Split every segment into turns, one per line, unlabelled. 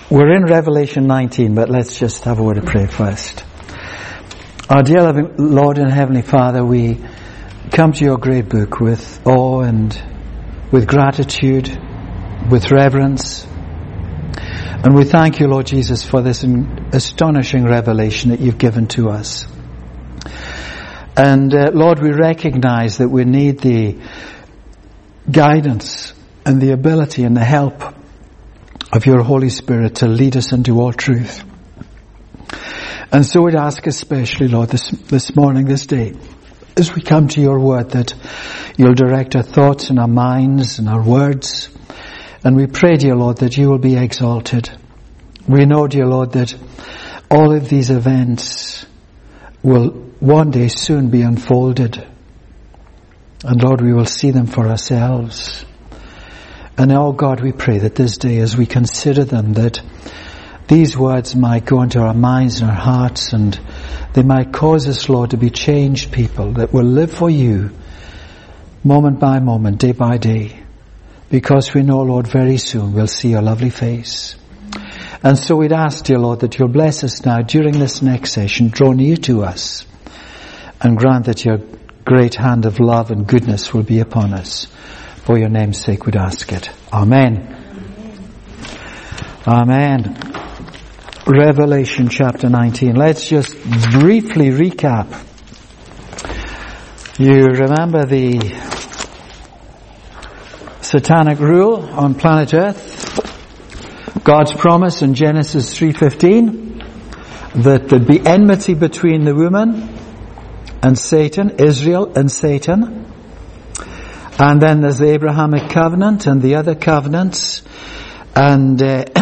We're in Revelation 19, but let's just have a word of prayer first. Our dear loving Lord and Heavenly Father, we come to your great book with awe and with gratitude, with reverence. And we thank you, Lord Jesus, for this astonishing revelation that you've given to us. And Lord, we recognize that we need the guidance and the ability and the help of your Holy Spirit to lead us into all truth. And so we'd ask especially, Lord, this morning, this day, as we come to your word, that you'll direct our thoughts and our minds and our words. And we pray, dear Lord, that you will be exalted. We know, dear Lord, that all of these events will one day soon be unfolded. And Lord, we will see them for ourselves. And oh God, we pray that this day, as we consider them, that these words might go into our minds and our hearts, and they might cause us, Lord, to be changed people that will live for you moment by moment, day by day, because we know, Lord, very soon we'll see your lovely face. And so we'd ask, dear Lord, that you'll bless us now during this next session, draw near to us, and grant that your great hand of love and goodness will be upon us. For your name's sake we'd ask it. Amen. Amen. Revelation chapter 19. Let's just briefly recap. You remember the satanic rule on planet Earth? God's promise in Genesis 3:15 that there'd be enmity between the woman and Satan, Israel and Satan. And then there's the Abrahamic covenant and the other covenants. And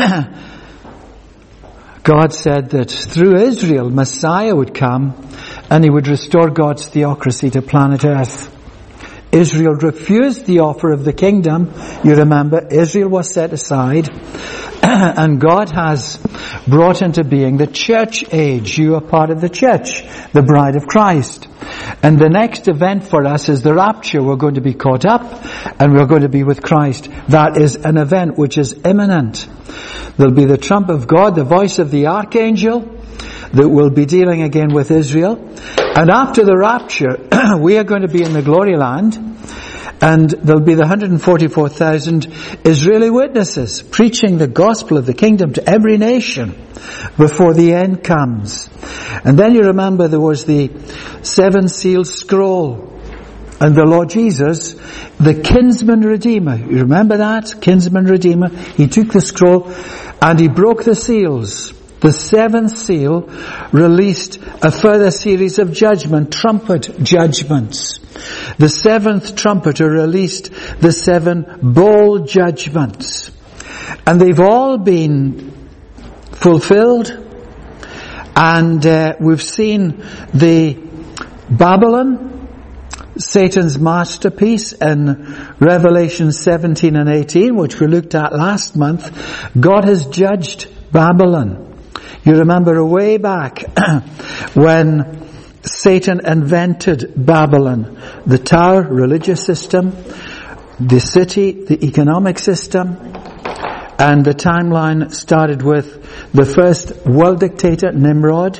God said that through Israel, Messiah would come and he would restore God's theocracy to planet Earth. Israel refused the offer of the kingdom. You remember, Israel was set aside. And God has brought into being the church age. You are part of the church, the bride of Christ. And the next event for us is the rapture. We're going to be caught up and we're going to be with Christ. That is an event which is imminent. There'll be the trump of God, the voice of the archangel that will be dealing again with Israel. And after the rapture, we are going to be in the glory land. And there'll be the 144,000 Israeli witnesses preaching the gospel of the kingdom to every nation before the end comes. And then you remember there was the 7-sealed scroll. And the Lord Jesus, the kinsman redeemer, you remember that? Kinsman redeemer. He took the scroll and he broke the seals. The 7th seal released a further series of trumpet judgments. The 7th trumpeter released the 7 bowl judgments. And they've all been fulfilled. And we've seen the Babylon, Satan's masterpiece, in Revelation 17 and 18, which we looked at last month. God has judged Babylon. You remember way back when Satan invented Babylon, the tower, religious system, the city, the economic system, and the timeline started with the first world dictator, Nimrod,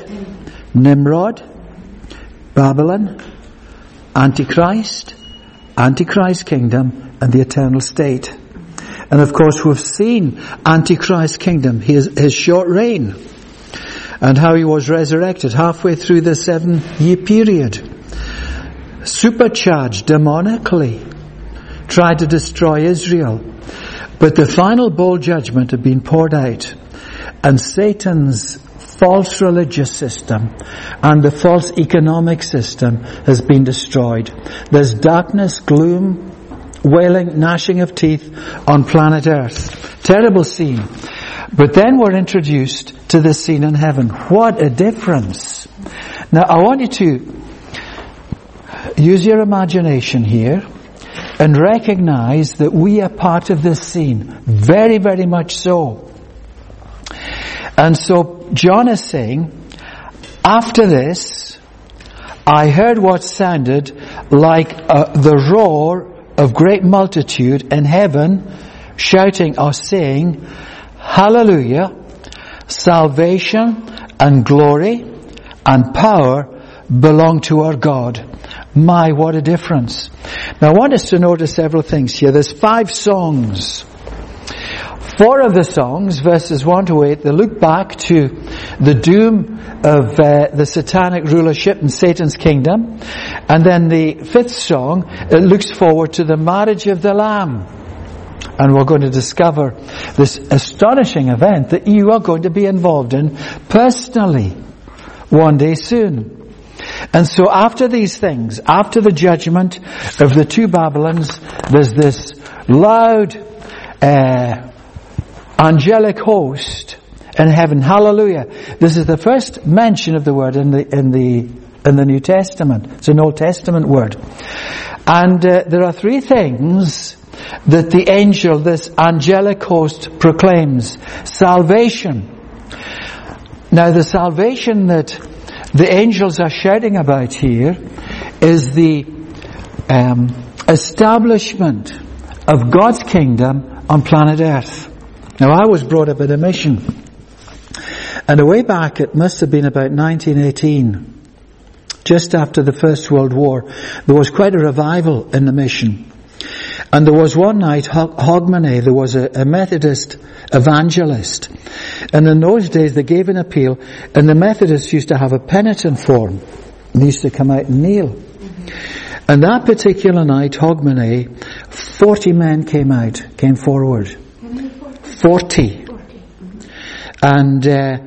Babylon, Antichrist kingdom, and the eternal state. And of course we've seen Antichrist kingdom, his short reign, and how he was resurrected halfway through the 7-year period. Supercharged demonically. Tried to destroy Israel. But the final bowl judgment had been poured out. And Satan's false religious system and the false economic system has been destroyed. There's darkness, gloom, wailing, gnashing of teeth on planet Earth. Terrible scene. But then we're introduced to the scene in heaven. What a difference. Now I want you to use your imagination here and recognize that we are part of this scene. Very, very much so. And so John is saying, after this, I heard what sounded like the roar of great multitude in heaven, shouting or saying, Hallelujah, salvation and glory and power belong to our God. My, what a difference. Now I want us to notice several things here. There's 5 songs. 4 of the songs, verses 1 to 8, they look back to the doom of the satanic rulership in Satan's kingdom. And then the 5th song, it looks forward to the marriage of the Lamb. And we're going to discover this astonishing event that you are going to be involved in personally one day soon. And so after these things, after the judgment of the 2 Babylons, there's this loud angelic host in heaven. Hallelujah. This is the first mention of the word in the New Testament. It's an Old Testament word. And there are 3 things that the angel, this angelic host, proclaims. Salvation. Now the salvation that the angels are shouting about here is the establishment of God's kingdom on planet Earth. Now I was brought up in a mission, and way back, it must have been about 1918, just after the First World War, there was quite a revival in the mission. And there was one night, Hogmanay, there was a Methodist evangelist. And in those days they gave an appeal, and the Methodists used to have a penitent form. They used to come out and kneel. Mm-hmm. And that particular night, Hogmanay, 40 men came forward. 40. And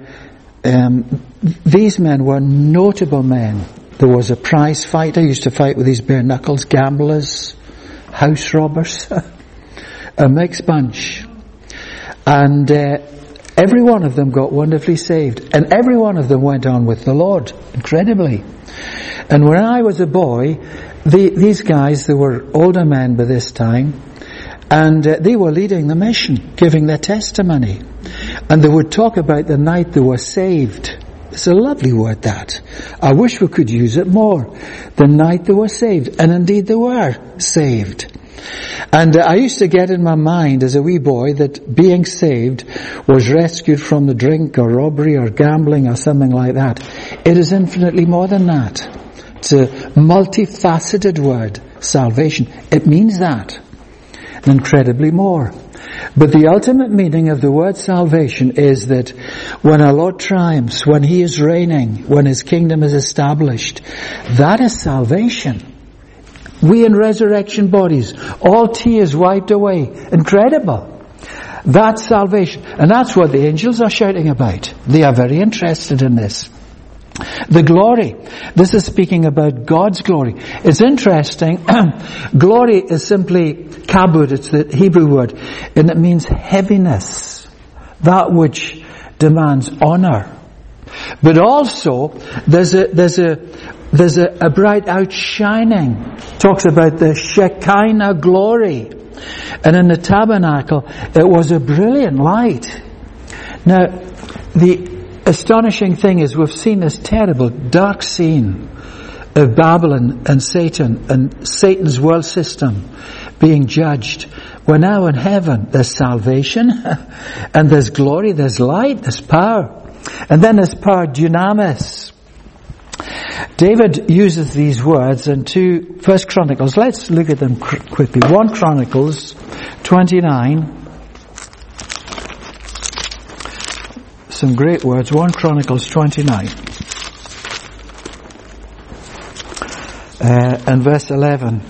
these men were notable men. There was a prize fighter, used to fight with his bare knuckles, gamblers, house robbers, a mixed bunch. And every one of them got wonderfully saved. And every one of them went on with the Lord, incredibly. And when I was a boy, these guys, they were older men by this time, and they were leading the mission, giving their testimony. And they would talk about the night they were saved. It's a lovely word, that. I wish we could use it more. The night they were saved. And indeed they were saved. And I used to get in my mind as a wee boy that being saved was rescued from the drink or robbery or gambling or something like that. It is infinitely more than that. It's a multifaceted word, salvation. It means that. And incredibly more. But the ultimate meaning of the word salvation is that when our Lord triumphs, when He is reigning, when His kingdom is established, that is salvation. We in resurrection bodies, all tears wiped away. Incredible. That's salvation. And that's what the angels are shouting about. They are very interested in this. The glory. This is speaking about God's glory. It's interesting. Glory is simply kabod. It's the Hebrew word. And it means heaviness. That which demands honor. But also, there's a bright outshining. Talks about the Shekinah glory. And in the tabernacle, it was a brilliant light. Now, the astonishing thing is we've seen this terrible dark scene of Babylon and Satan and Satan's world system being judged. We're now in heaven. There's salvation and there's glory, there's light, there's power. And then there's power, dunamis. David uses these words in 1 Chronicles. Let's look at them quickly. 1 Chronicles 29. Some great words. 1 Chronicles 29. And verse 11.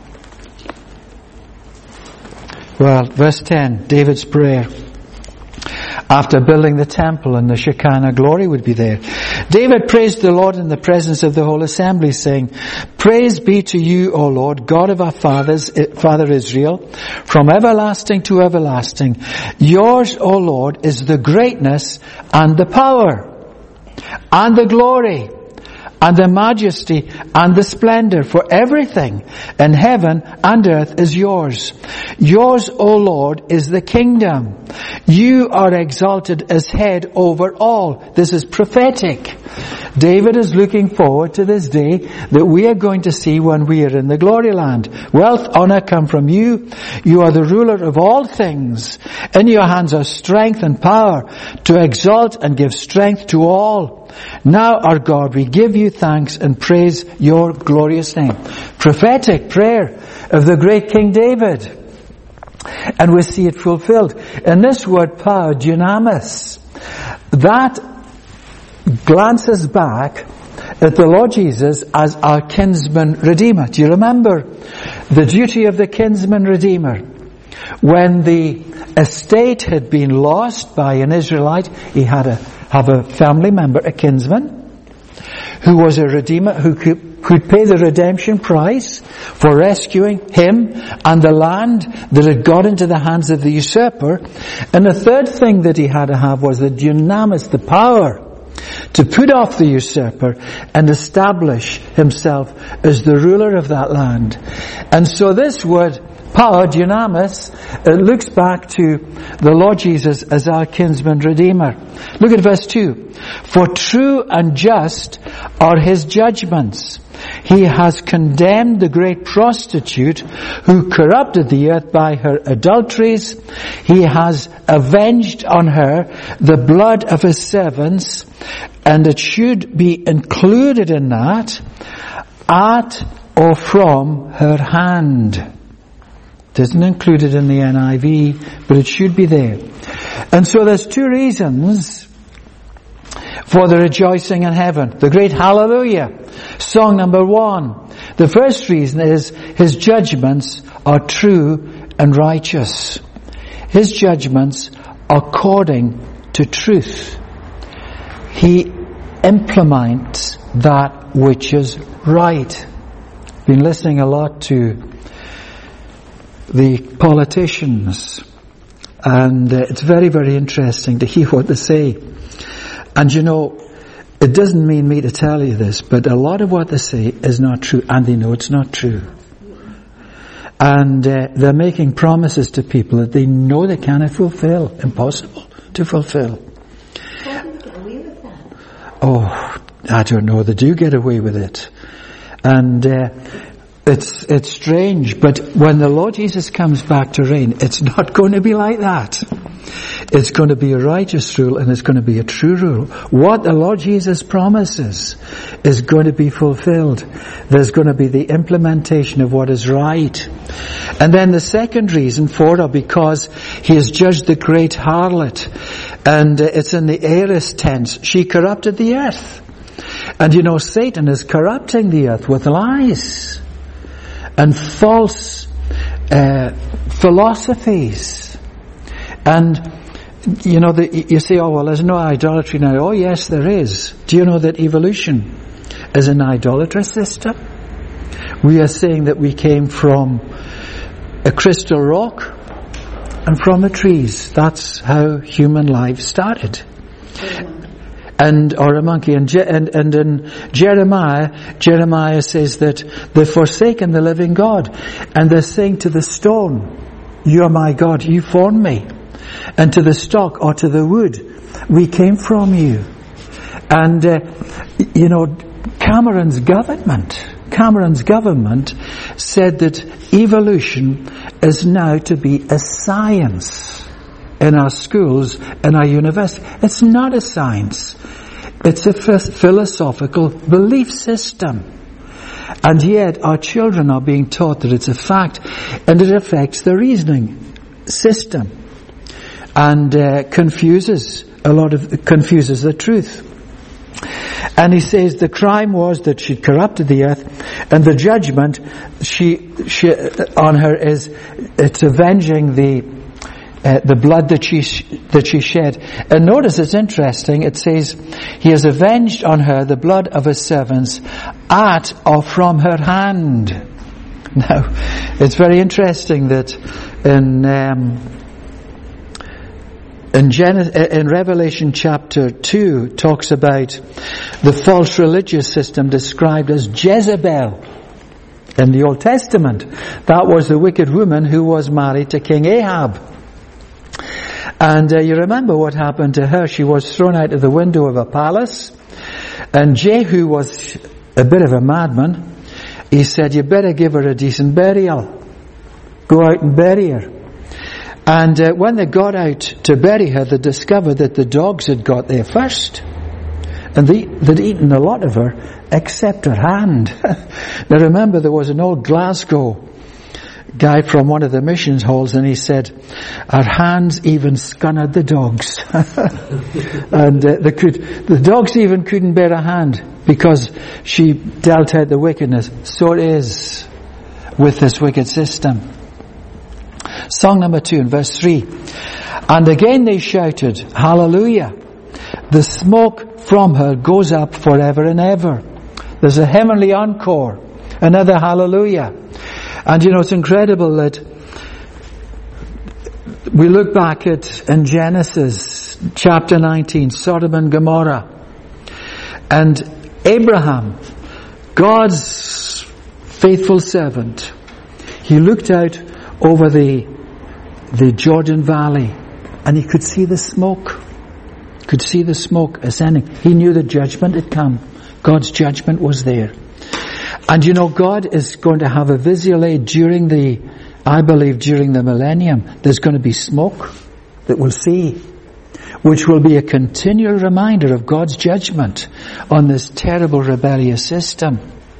Well, verse 10, David's prayer. After building the temple, and the Shekinah glory would be there. David praised the Lord in the presence of the whole assembly, saying, Praise be to you, O Lord, God of our fathers, Father Israel, from everlasting to everlasting. Yours, O Lord, is the greatness and the power and the glory and the majesty and the splendor, for everything in heaven and earth is yours. Yours, O Lord, is the kingdom. You are exalted as head over all. This is prophetic. David is looking forward to this day that we are going to see when we are in the glory land. Wealth, honor come from you. You are the ruler of all things. In your hands are strength and power to exalt and give strength to all. Now, our God, we give you thanks and praise your glorious name. Prophetic prayer of the great King David. And we see it fulfilled. And this word power, dunamis, that glances back at the Lord Jesus as our kinsman redeemer. Do you remember the duty of the kinsman redeemer? When the estate had been lost by an Israelite, he had to have a family member, a kinsman, who was a redeemer, who could pay the redemption price for rescuing him and the land that had got into the hands of the usurper. And the third thing that he had to have was the dunamis, the power to put off the usurper and establish himself as the ruler of that land. And so this word power, dunamis, it looks back to the Lord Jesus as our kinsman redeemer. Look at verse 2. For true and just are his judgments. He has condemned the great prostitute who corrupted the earth by her adulteries. He has avenged on her the blood of his servants, and it should be included in that, at or from her hand. It isn't included in the NIV, but it should be there. And so there's two reasons for the rejoicing in heaven. The great hallelujah. Song number 1. The first reason is his judgments are true and righteous. His judgments are according to truth. He implements that which is right. Been listening a lot to the politicians, and it's very, very interesting to hear what they say. And you know, it doesn't mean me to tell you this, but a lot of what they say is not true, and they know it's not true. And they're making promises to people that they know they cannot fulfill, impossible to fulfill.
How do they get away with that?
Oh, I don't know. They do get away with it, and it's strange. But when the Lord Jesus comes back to reign, it's not going to be like that. It's going to be a righteous rule, and it's going to be a true rule. What the Lord Jesus promises is going to be fulfilled. There's going to be the implementation of what is right. And then the second reason for it, because he has judged the great harlot. And it's in the aorist tense. She corrupted the earth. And you know, Satan is corrupting the earth with lies and false philosophies. And you know, you say, oh, well, there's no idolatry now. Oh, yes, there is. Do you know that evolution is an idolatrous system? We are saying that we came from a crystal rock and from the trees. That's how human life started. Or a monkey. And in Jeremiah says that they've forsaken the living God. And they're saying to the stone, you are my God, you formed me. And to the stock or to the wood, we came from you. And, you know, Cameron's government said that evolution is now to be a science in our schools and our universities. It's not a science. It's a philosophical belief system. And yet our children are being taught that it's a fact, and it affects the reasoning system. And confuses the truth. And he says the crime was that she corrupted the earth, and the judgment she on her is it's avenging the blood that she shed. And notice it's interesting. It says he has avenged on her the blood of his servants at or from her hand. Now, it's very interesting that in Revelation chapter 2 talks about the false religious system described as Jezebel. In the Old Testament, that was the wicked woman who was married to King Ahab. And you remember what happened to her. She was thrown out of the window of a palace, And Jehu was a bit of a madman. He said, you better give her a decent burial. Go out and bury her. And when they got out to bury her, they discovered that the dogs had got there first. And they'd eaten a lot of her, except her hand. Now remember, there was an old Glasgow guy from one of the missions halls, and he said, her hands even scunnered the dogs. And the dogs even couldn't bear a hand, because she dealt out the wickedness. So it is with this wicked system. Song number 2 in verse 3. And again they shouted, Hallelujah. The smoke from her goes up forever and ever. There's a heavenly encore. Another hallelujah. And it's incredible that we look back at in Genesis chapter 19, Sodom and Gomorrah. And Abraham, God's faithful servant, he looked out over the Jordan Valley, and he could see the smoke. Could see the smoke ascending. He knew the judgment had come. God's judgment was there. And God is going to have a visual aid during the millennium. There's going to be smoke that we'll see, which will be a continual reminder of God's judgment on this terrible rebellious system.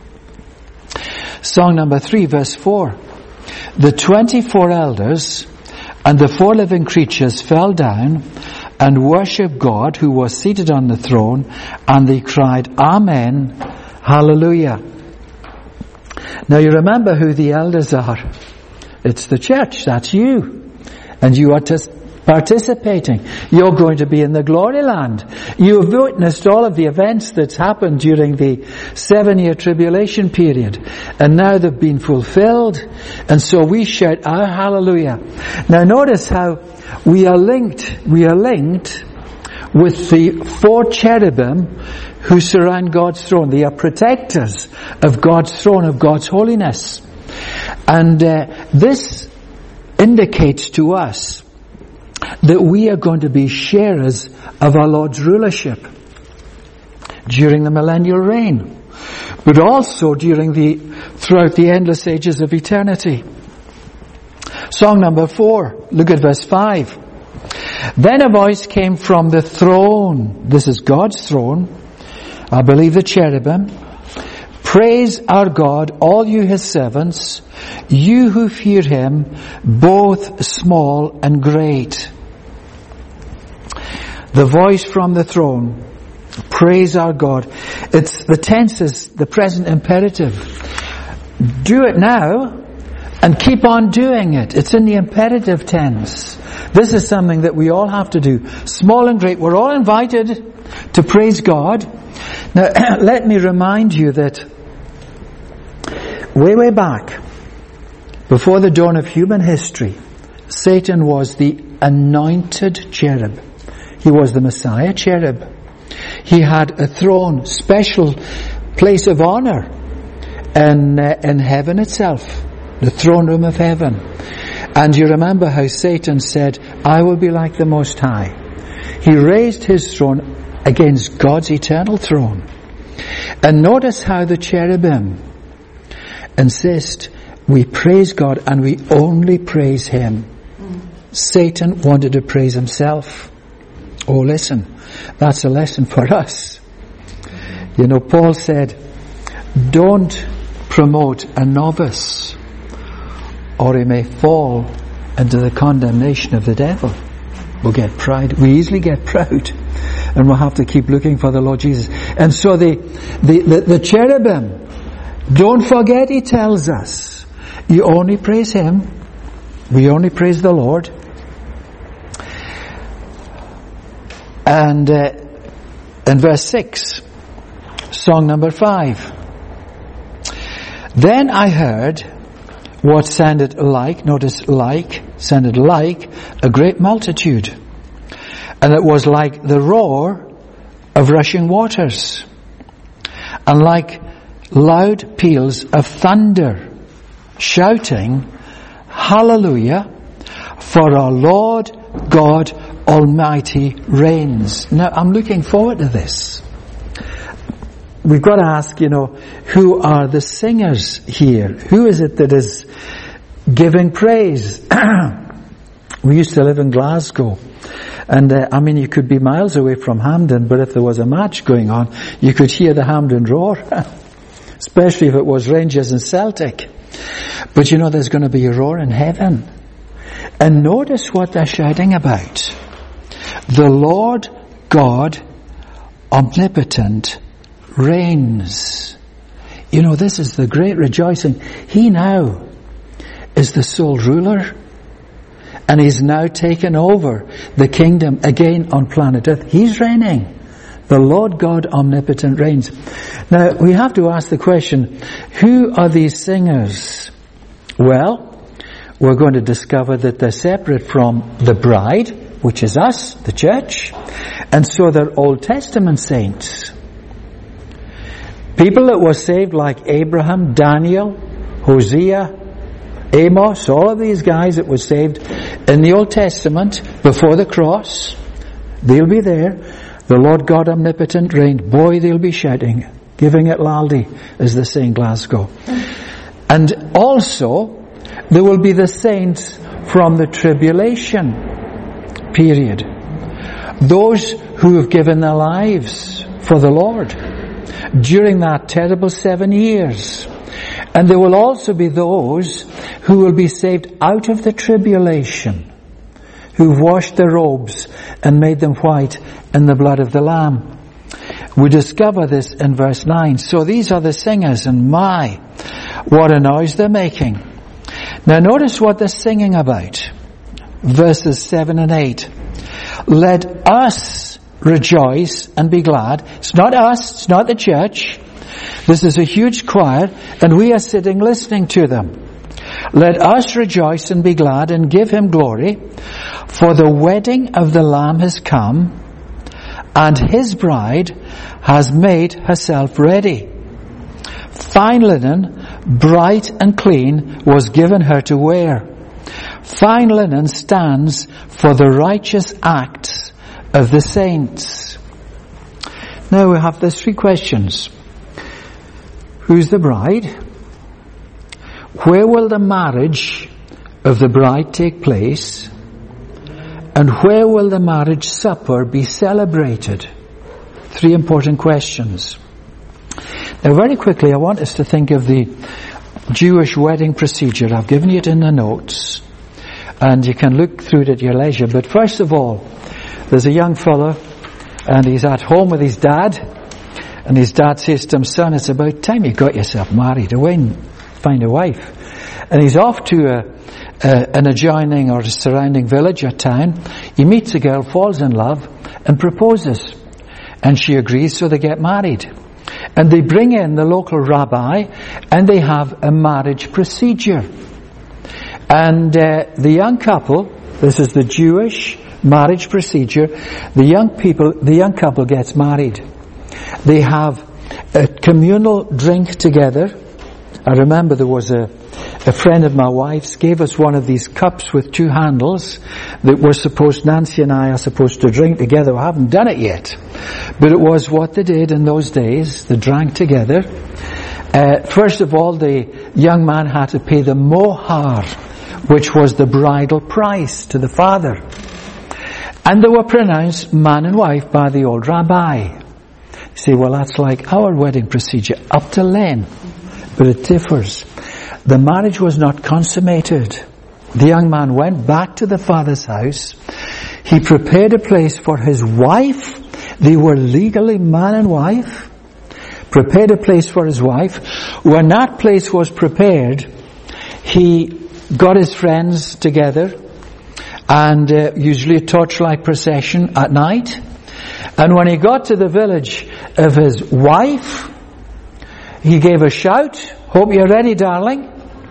Song number 3, verse 4. The 24 elders and the 4 living creatures fell down and worshipped God who was seated on the throne, and they cried, Amen, Hallelujah. Now you remember who the elders are. It's the church, that's you. And you are participating. You're going to be in the glory land. You have witnessed all of the events that's happened during the 7-year tribulation period. And now they've been fulfilled. And so we shout our hallelujah. Now notice how we are linked with the 4 cherubim who surround God's throne. They are protectors of God's throne, of God's holiness. And this indicates to us that we are going to be sharers of our Lord's rulership during the millennial reign, but also throughout the endless ages of eternity. Song number 4, look at verse 5. Then a voice came from the throne. This is God's throne. I believe the cherubim. Praise our God, all you his servants, you who fear him, both small and great. The voice from the throne. Praise our God. The tense is the present imperative. Do it now and keep on doing it. It's in the imperative tense. This is something that we all have to do. Small and great. We're all invited to praise God. Now, let me remind you that way back, before the dawn of human history, Satan was the anointed cherub. He was the Messiah cherub. He had a throne, special place of honor in heaven itself, the throne room of heaven. And you remember how Satan said, I will be like the Most High. He raised his throne against God's eternal throne. And notice how the cherubim insist we praise God and we only praise him. Satan wanted to praise himself. Oh, listen, that's a lesson for us. Paul said, don't promote a novice, or he may fall into the condemnation of the devil. We'll get pride. We easily get proud, and we'll have to keep looking for the Lord Jesus. And so the cherubim, don't forget, he tells us, you only praise him. We only praise the Lord. And in verse 6, song number 5. Then I heard what sounded like, notice sounded like a great multitude. And it was like the roar of rushing waters, and like loud peals of thunder, shouting, Hallelujah, for our Lord God Almighty reigns. Now, I'm looking forward to this. we've got to ask, who are the singers here? Who is it that is giving praise? We used to live in Glasgow. And, you could be miles away from Hampden, but if there was a match going on, you could hear the Hampden roar. Especially if it was Rangers and Celtic. But there's going to be a roar in heaven. And notice what they're shouting about. The Lord God omnipotent reigns. This is the great rejoicing. He now is the sole ruler. And He's now taken over the kingdom again on planet Earth. He's reigning. The Lord God omnipotent reigns. Now, we have to ask the question, who are these singers? Well, we're going to discover that they're separate from the bride, which is us, the church, and so they're Old Testament saints. People that were saved like Abraham, Daniel, Hosea, Amos, all of these guys that were saved in the Old Testament before the cross, they'll be there. The Lord God omnipotent reigned. Boy, they'll be shouting, giving it laldi, as they say in Glasgow. And also, there will be the saints from the tribulation period. Those who have given their lives for the Lord during that terrible 7 years. And there will also be those who will be saved out of the tribulation, who've washed their robes and made them white in the blood of the Lamb. We discover this in verse 9. So these are the singers, and my, what a noise they're making. Now notice what they're singing about. Verses 7 and 8. Let us rejoice and be glad. It's not us, it's not the church. This is a huge choir, and we are sitting listening to them. Let us rejoice and be glad and give Him glory, for the wedding of the Lamb has come, and His bride has made herself ready. Fine linen, bright and clean, was given her to wear. Fine linen stands for the righteous acts of the saints. Now we have these 3 questions. Who's the bride? Where will the marriage of the bride take place? And where will the marriage supper be celebrated? 3 important questions. Now very quickly I want us to think of the Jewish wedding procedure. I've given you it in the notes, and you can look through it at your leisure. But first of all, there's a young fella, and he's at home with his dad, and his dad says to him, son, it's about time you got yourself married. Away and find a wife. And he's off to an adjoining or a surrounding village or town. He meets a girl, falls in love, and proposes. And she agrees, so they get married. And they bring in the local rabbi, and they have a marriage procedure. And the young couple, this is the Jewish marriage procedure, the young couple gets married. They have a communal drink together. I remember there was a friend of my wife's gave us one of these cups with 2 handles that Nancy and I are supposed to drink together. I haven't done it yet. But it was what they did in those days. They drank together. First of all, the young man had to pay the mohar, which was the bridal price to the father. And they were pronounced man and wife by the old rabbi. You say, well, that's like our wedding procedure up to Len. But it differs. The marriage was not consummated. The young man went back to the father's house. He prepared a place for his wife. They were legally man and wife. Prepared a place for his wife. When that place was prepared, he got his friends together, and usually a torchlight procession at night. And when he got to the village of his wife, he gave a shout, hope you're ready, darling.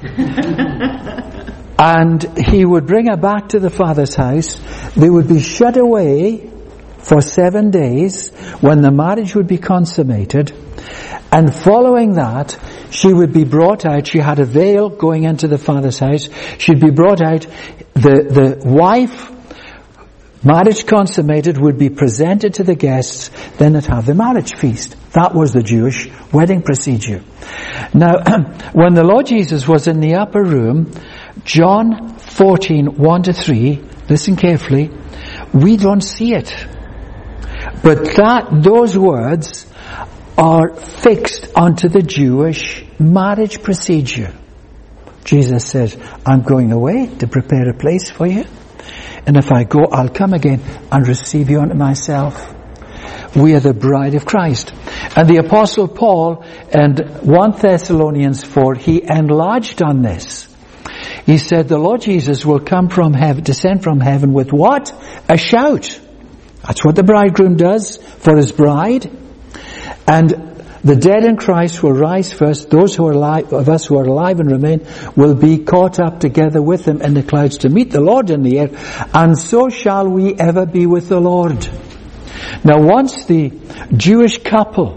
And he would bring her back to the father's house. They would be shut away for 7 days when the marriage would be consummated. And following that, she would be brought out. She had a veil going into the father's house. She'd be brought out. The wife marriage consummated, would be presented to the guests, then they'd have the marriage feast. That was the Jewish wedding procedure. Now, when the Lord Jesus was in the upper room, John 14, 1-3, listen carefully, we don't see it. But those words are fixed onto the Jewish marriage procedure. Jesus says, I'm going away to prepare a place for you. And if I go, I'll come again and receive you unto myself. We are the bride of Christ. And the Apostle Paul in 1 Thessalonians 4, he enlarged on this. He said, the Lord Jesus will come from heaven, descend from heaven with what? A shout. That's what the bridegroom does for his bride. And the dead in Christ will rise first. Those who are alive, of us who are alive and remain, will be caught up together with him in the clouds to meet the Lord in the air. And so shall we ever be with the Lord. Now, once the Jewish couple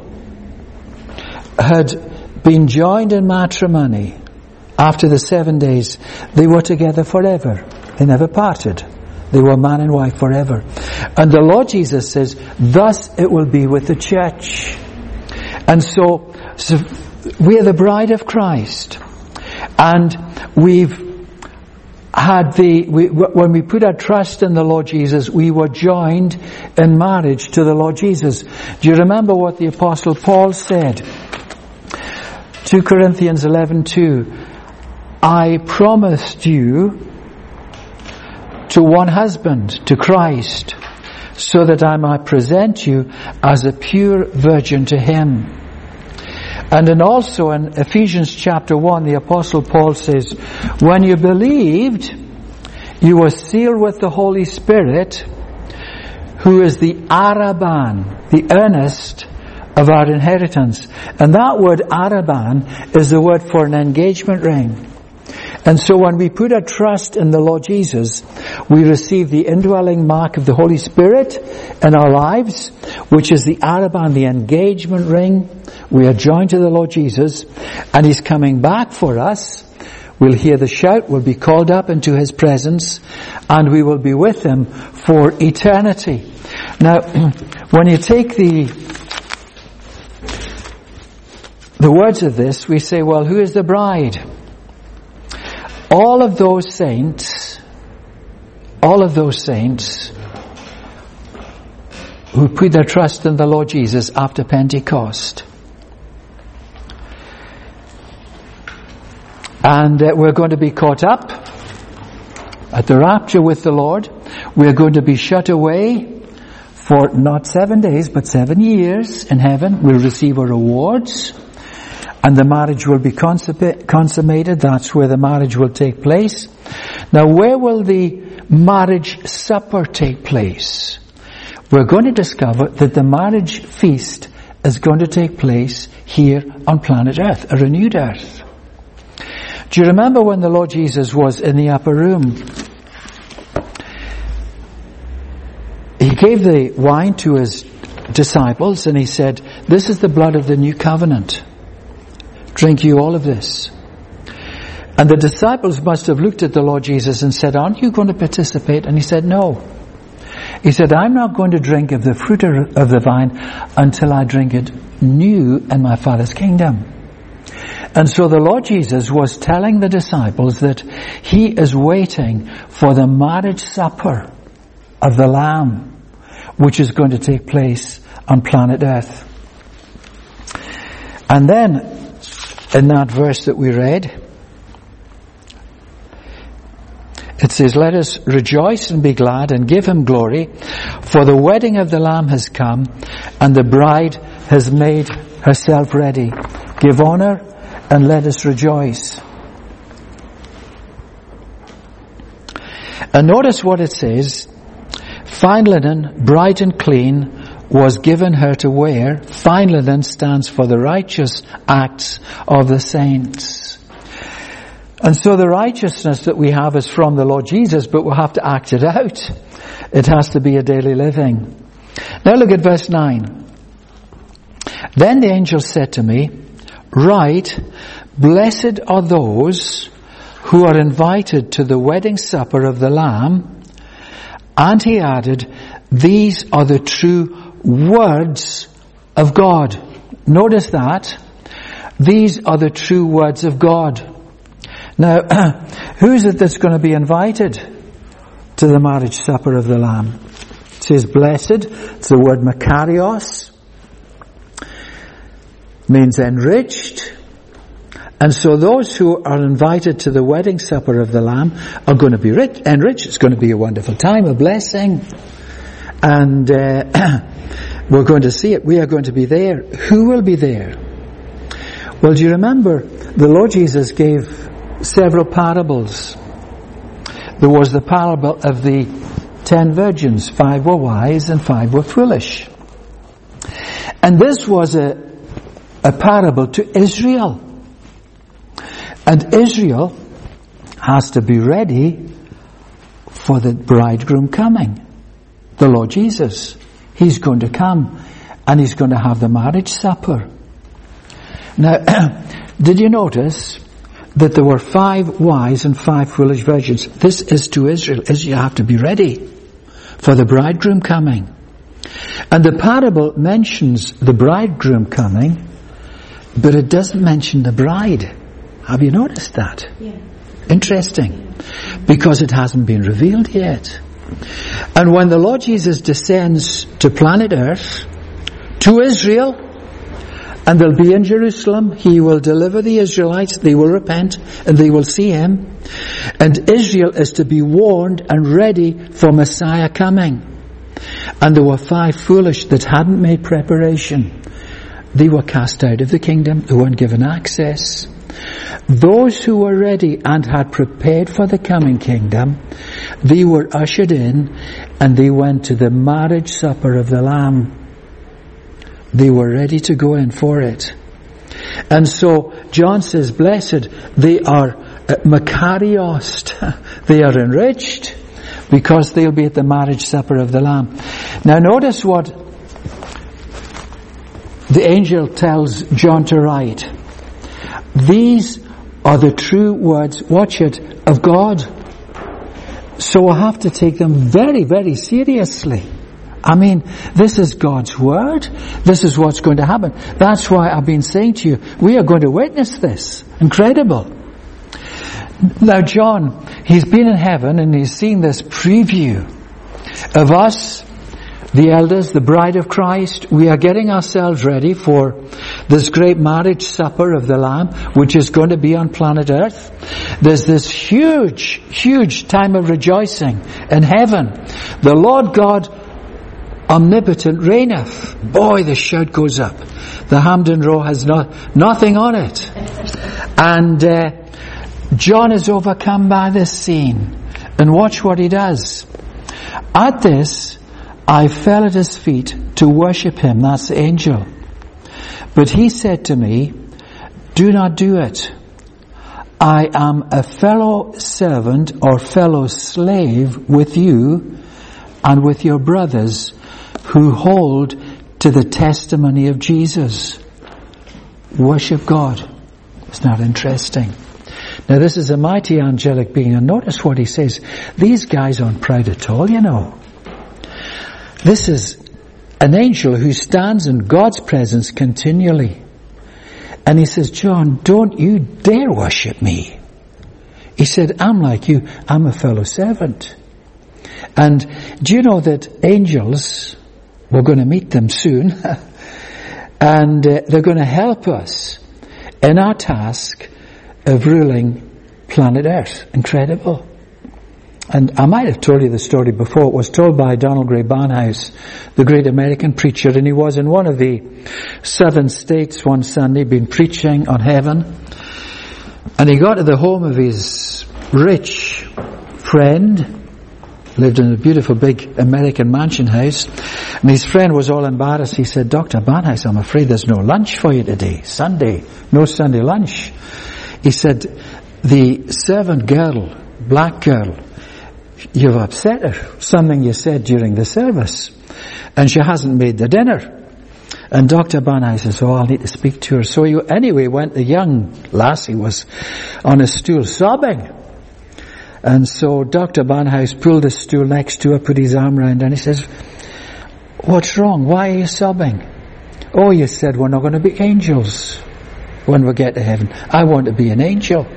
had been joined in matrimony, after the 7 days, they were together forever. They never parted. They were man and wife forever. And the Lord Jesus says, thus it will be with the church. And so we are the bride of Christ. And we've had when we put our trust in the Lord Jesus, we were joined in marriage to the Lord Jesus. Do you remember what the Apostle Paul said? 2 Corinthians 11:2. I promised you to one husband, to Christ, so that I might present you as a pure virgin to him. And also in Ephesians chapter 1, the Apostle Paul says, when you believed, you were sealed with the Holy Spirit, who is the Araban, the earnest of our inheritance. And that word Araban is the word for an engagement ring. And so when we put our trust in the Lord Jesus, we receive the indwelling mark of the Holy Spirit in our lives, which is the Araban, the engagement ring. We are joined to the Lord Jesus, and He's coming back for us. We'll hear the shout, we'll be called up into His presence, and we will be with Him for eternity. Now, when you take the words of this, we say, well, who is the bride? All of those saints who put their trust in the Lord Jesus after Pentecost. And we're going to be caught up at the rapture with the Lord. We're going to be shut away for not 7 days, but 7 years in heaven. We'll receive our rewards. And the marriage will be consummated. That's where the marriage will take place. Now, where will the marriage supper take place? We're going to discover that the marriage feast is going to take place here on planet Earth, a renewed Earth. Do you remember when the Lord Jesus was in the upper room? He gave the wine to His disciples and He said, this is the blood of the new covenant. Drink you all of this. And the disciples must have looked at the Lord Jesus and said, aren't you going to participate? And He said, no. He said, I'm not going to drink of the fruit of the vine until I drink it new in my Father's kingdom. And so the Lord Jesus was telling the disciples that He is waiting for the marriage supper of the Lamb, which is going to take place on planet Earth. And then, in that verse that we read, it says, let us rejoice and be glad and give Him glory, for the wedding of the Lamb has come, and the bride has made herself ready. Give honor and let us rejoice. And notice what it says, fine linen, bright and clean, was given her to wear. Fine linen stands for the righteous acts of the saints. And so the righteousness that we have is from the Lord Jesus, but we'll have to act it out. It has to be a daily living. Now look at verse 9. Then the angel said to me, write, blessed are those who are invited to the wedding supper of the Lamb. And he added, these are the true words of God. Notice that. These are the true words of God. Now, who is it that's going to be invited to the marriage supper of the Lamb? It says blessed. It's the word makarios. Means enriched. And so those who are invited to the wedding supper of the Lamb are going to be enriched. It's going to be a wonderful time, a blessing. And we're going to see it. We are going to be there. Who will be there? Well, do you remember the Lord Jesus gave several parables? There was the parable of the 10 virgins. 5 were wise and 5 were foolish. And this was a parable to Israel. And Israel has to be ready for the bridegroom coming. The Lord Jesus. He's going to come and he's going to have the marriage supper. Now, did you notice that there were 5 wise and 5 foolish virgins? This is to Israel. Israel have to be ready for the bridegroom coming. And the parable mentions the bridegroom coming, but it doesn't mention the bride. Have you noticed that?
Yeah.
Interesting. Because it hasn't been revealed yet. And when the Lord Jesus descends to planet Earth, to Israel, and they'll be in Jerusalem, he will deliver the Israelites, they will repent, and they will see him. And Israel is to be warned and ready for Messiah coming. And there were 5 foolish that hadn't made preparation. They were cast out of the kingdom, they weren't given access. Those who were ready and had prepared for the coming kingdom, they were ushered in and they went to the marriage supper of the Lamb. They were ready to go in for it. And so John says, blessed, they are makarios, they are enriched because they'll be at the marriage supper of the Lamb. Now notice what the angel tells John to write. These are the true words, watch it, of God. So I have to take them very, very seriously. I mean, this is God's word. This is what's going to happen. That's why I've been saying to you, we are going to witness this. Incredible. Now John, he's been in heaven and he's seen this preview of us, the elders, the bride of Christ. We are getting ourselves ready for this great marriage supper of the Lamb, which is going to be on planet Earth. There's this huge, huge time of rejoicing in heaven. The Lord God omnipotent reigneth. Boy, the shout goes up. The Hampden Row has nothing on it. And John is overcome by this scene. And watch what he does. At this, I fell at his feet to worship him. That's the angel. But he said to me, do not do it. I am a fellow servant or fellow slave with you and with your brothers who hold to the testimony of Jesus. Worship God. It's not interesting. Now this is a mighty angelic being, and notice what he says. These guys aren't proud at all, you know. This is an angel who stands in God's presence continually. And he says, John, don't you dare worship me. He said, I'm like you. I'm a fellow servant. And do you know that angels, we're going to meet them soon, and they're going to help us in our task of ruling planet Earth. Incredible. And I might have told you the story before. It was told by Donald Grey Barnhouse, the great American preacher, and he was in one of the southern states one Sunday, been preaching on heaven, and he got to the home of his rich friend, lived in a beautiful big American mansion house, and his friend was all embarrassed. He said, Dr. Barnhouse, I'm afraid there's no lunch for you today. Sunday. No Sunday lunch. He said, the servant girl, black girl, you've upset her. Something you said during the service. And she hasn't made the dinner. And Dr. Barnhouse says, oh, I'll need to speak to her. So the young lassie was on a stool sobbing. And so Dr. Barnhouse pulled the stool next to her, put his arm around her, and he says, "What's wrong? Why are you sobbing?" "Oh, you said we're not going to be angels when we get to heaven. I want to be an angel."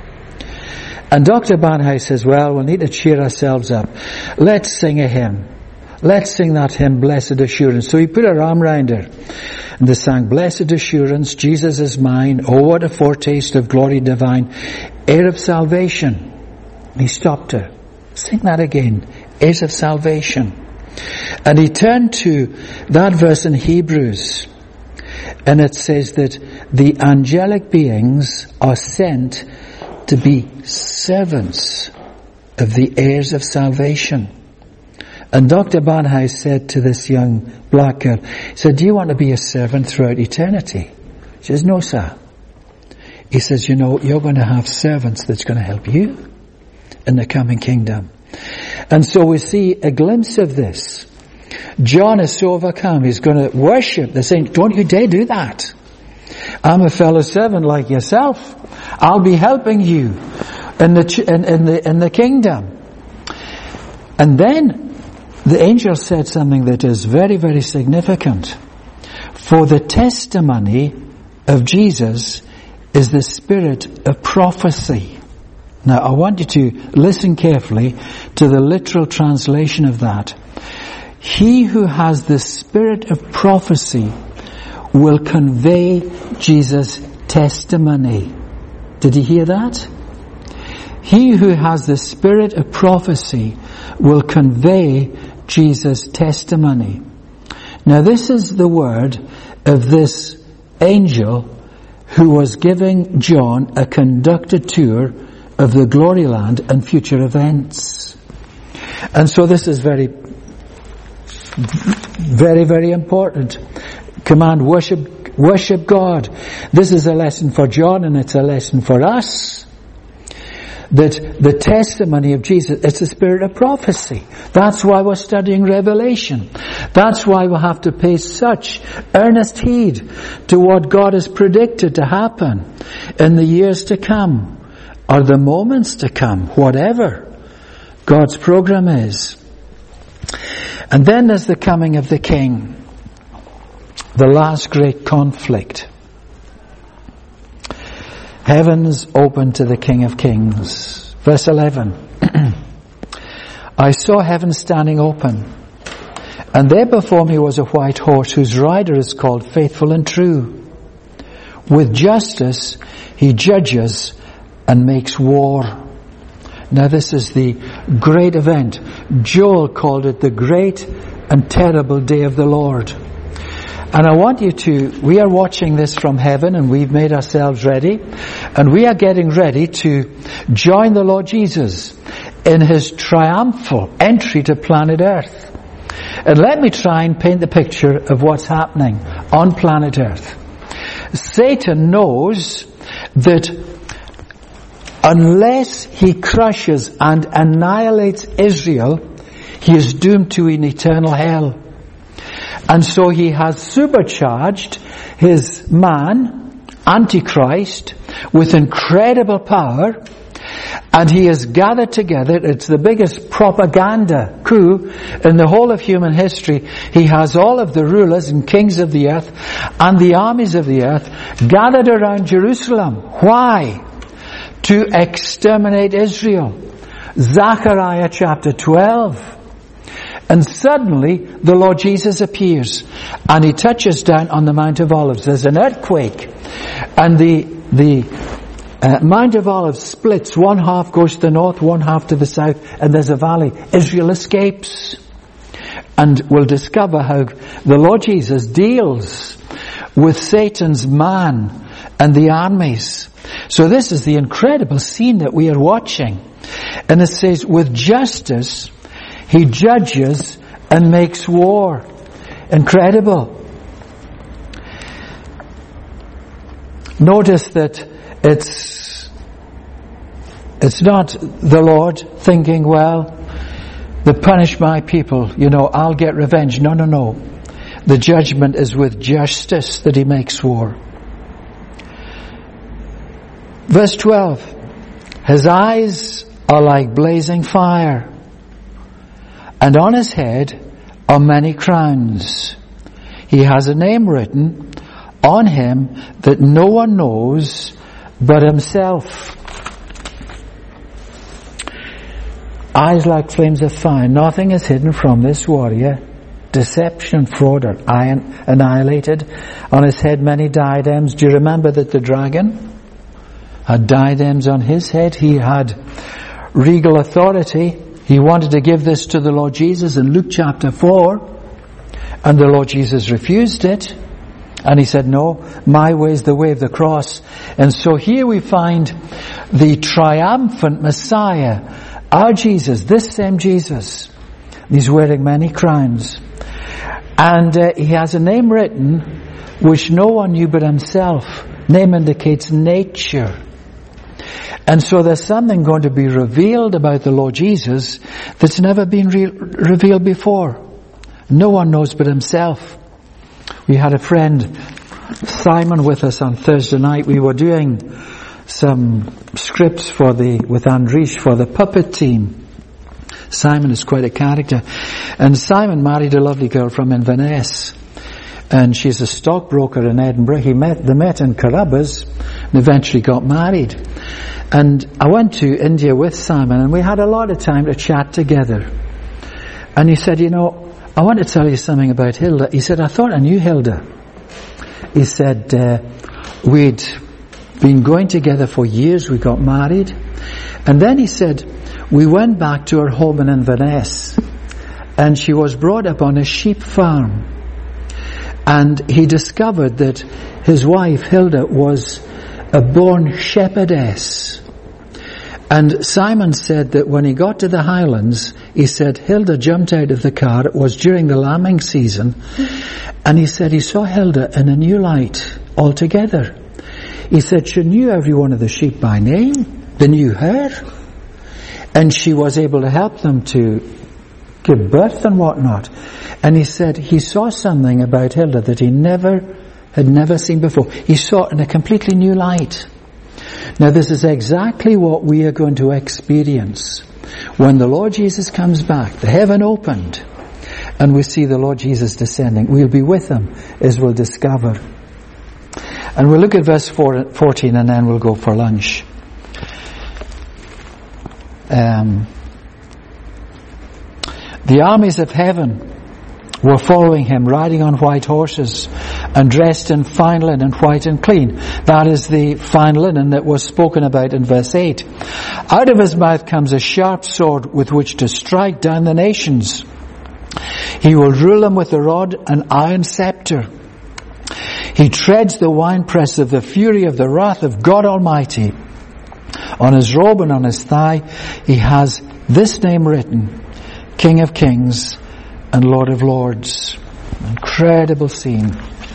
And Dr. Barnhouse says, "Well, we'll need to cheer ourselves up. Let's sing a hymn. Let's sing that hymn, Blessed Assurance." So he put her arm round her. And they sang, "Blessed Assurance, Jesus is mine. Oh, what a foretaste of glory divine. Heir of salvation." And he stopped her. "Sing that again. Heirs of salvation." And he turned to that verse in Hebrews. And it says that the angelic beings are sent to be servants of the heirs of salvation. And Dr. Barnhouse said to this young black girl, he said, "Do you want to be a servant throughout eternity?" She says, "No, sir." He says, "You know, you're going to have servants that's going to help you in the coming kingdom." And so we see a glimpse of this. John is so overcome, he's going to worship the saint. "Don't you dare do that. I'm a fellow servant like yourself. I'll be helping you in the kingdom." And then the angel said something that is very, very significant. "For the testimony of Jesus is the spirit of prophecy." Now, I want you to listen carefully to the literal translation of that. He who has the spirit of prophecy will convey Jesus' testimony. Did you hear that? He who has the spirit of prophecy will convey Jesus' testimony. Now, this is the word of this angel who was giving John a conducted tour of the glory land and future events. And so this is very, very, very important. Command, worship God. This is a lesson for John, and it's a lesson for us. That the testimony of Jesus, it's the spirit of prophecy. That's why we're studying Revelation. That's why we have to pay such earnest heed to what God has predicted to happen in the years to come, or the moments to come, whatever God's program is. And then there's the coming of the King, the last great conflict. Heavens open to the King of Kings. Verse 11. "I saw heaven standing open, and there before me was a white horse whose rider is called Faithful and True. With justice he judges and makes war." Now this is the great event. Joel called it the great and terrible day of the Lord. And I want you we are watching this from heaven, and we've made ourselves ready, and we are getting ready to join the Lord Jesus in his triumphal entry to planet Earth. And let me try and paint the picture of what's happening on planet Earth. Satan knows that unless he crushes and annihilates Israel, he is doomed to an eternal hell. And so he has supercharged his man, Antichrist, with incredible power, and he has gathered together, it's the biggest propaganda coup in the whole of human history. He has all of the rulers and kings of the earth and the armies of the earth gathered around Jerusalem. Why? To exterminate Israel. Zechariah chapter 12. And suddenly the Lord Jesus appears, and he touches down on the Mount of Olives. There's an earthquake, and the Mount of Olives splits. One half goes to the north, one half to the south, and there's a valley. Israel escapes. And we'll discover how the Lord Jesus deals with Satan's man and the armies. So this is the incredible scene that we are watching. And it says, with justice he judges and makes war. Incredible. Notice that it's not the Lord thinking, well, they punish my people, I'll get revenge. No. The judgment is with justice that he makes war. Verse 12. His eyes are like blazing fire, and on his head are many crowns. He has a name written on him that no one knows but himself. Eyes like flames of fire. Nothing is hidden from this warrior. Deception, fraud are annihilated. On his head many diadems. Do you remember that the dragon had diadems on his head? He had regal authority. He wanted to give this to the Lord Jesus in Luke chapter 4. And the Lord Jesus refused it. And he said, no, my way is the way of the cross. And so here we find the triumphant Messiah, our Jesus, this same Jesus. He's wearing many crowns. And he has a name written which no one knew but himself. Name indicates nature. And so there's something going to be revealed about the Lord Jesus that's never been revealed before. No one knows but himself. We had a friend, Simon, with us on Thursday night. We were doing some scripts with Andrish for the puppet team. Simon is quite a character. And Simon married a lovely girl from Inverness. And she's a stockbroker in Edinburgh. They met in Carrubbers and eventually got married. And I went to India with Simon and we had a lot of time to chat together. And he said, I want to tell you something about Hilda. He said, I thought I knew Hilda. He said, we'd been going together for years. We got married. And then he said, we went back to her home in Inverness. And she was brought up on a sheep farm. And he discovered that his wife, Hilda, was a born shepherdess. And Simon said that when he got to the Highlands, he said Hilda jumped out of the car. It was during the lambing season. And he said he saw Hilda in a new light altogether. He said she knew every one of the sheep by name. They knew her. And she was able to help them to give birth and whatnot. And he said he saw something about Hilda that he had never seen before. He saw it in a completely new light. Now this is exactly what we are going to experience when the Lord Jesus comes back. The heaven opened and we see the Lord Jesus descending. We'll be with him as we'll discover. And we'll look at verse 14 and then we'll go for lunch. The armies of heaven were following him, riding on white horses and dressed in fine linen, white and clean. That is the fine linen that was spoken about in verse 8. Out of his mouth comes a sharp sword with which to strike down the nations. He will rule them with a rod and iron scepter. He treads the winepress of the fury of the wrath of God Almighty. On his robe and on his thigh he has this name written, King of Kings and Lord of Lords. Incredible scene.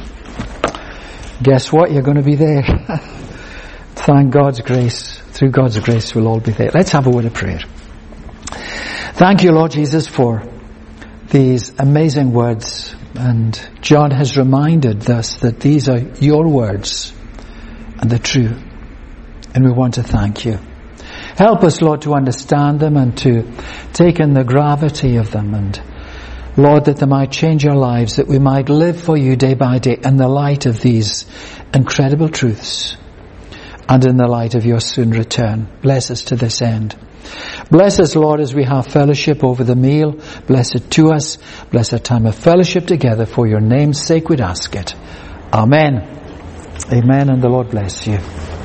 Guess what? You're going to be there. Thank God's grace. Through God's grace we'll all be there. Let's have a word of prayer. Thank you, Lord Jesus, for these amazing words. And John has reminded us that these are your words and they're true. And we want to thank you. Help us, Lord, to understand them and to take in the gravity of them. And Lord, that they might change our lives, that we might live for you day by day in the light of these incredible truths and in the light of your soon return. Bless us to this end. Bless us, Lord, as we have fellowship over the meal. Bless it to us. Bless our time of fellowship together. For your name's sake we'd ask it. Amen. Amen, and the Lord bless you.